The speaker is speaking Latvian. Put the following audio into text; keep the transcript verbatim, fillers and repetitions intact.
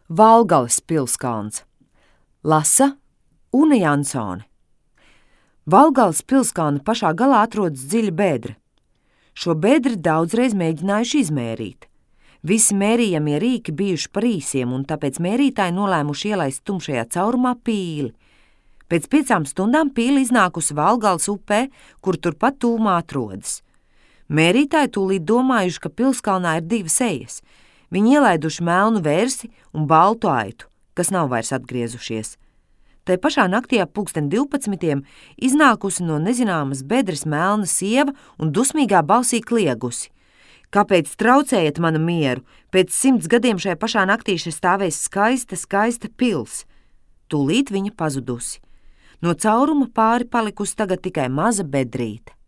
Valgales pilskalns. Lasa Une Jansone. Valgales pilskalna pašā galā atrodas dziļa bedre. Šo bedri daudzreiz mēģinājuši izmērīt. Visi mērījamie rīki bijuši par īsiem, un tāpēc mērītāji nolēmuši ielaist tumšajā caurumā pīli. Pēc piecām stundām pīle iznākusi Valgales upē, kur turpat tūmā atrodas. Mērītāji tūlīt domājuši, ka pilskalnā ir divas ejas. Viņi ielaiduši melnu vērsi un baltu aitu, kas nav vairs atgriezušies. Tai pašā naktī ap pulksten divpadsmitiem iznākusi no nezināmas bedres melna sieva un dusmīgā balsī kliegusi. Kāpēc traucējat manu mieru? Pēc simts gadiem šajā pašā naktī šeit stāvēs skaista, skaista pils. Tūlīt viņa pazudusi. No cauruma pāri palikusi tagad tikai maza bedrīte.